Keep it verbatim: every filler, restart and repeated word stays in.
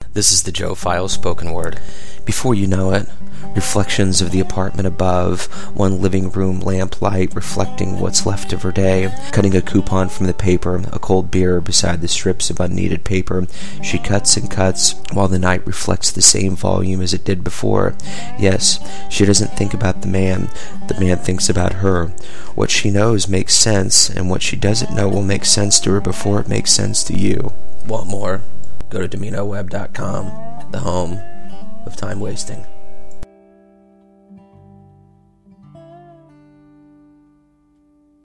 This is the Joe File spoken word. Before you know it, reflections of the apartment above, one living room lamplight reflecting what's left of her day, cutting a coupon from the paper, a cold beer beside the strips of unneeded paper. She cuts and cuts, while the night reflects the same volume as it did before. Yes, she doesn't think about the man. The man thinks about her. What she knows makes sense, and what she doesn't know will make sense to her before it makes sense to you. Want more? Go to Domino Web dot com, the home of time wasting.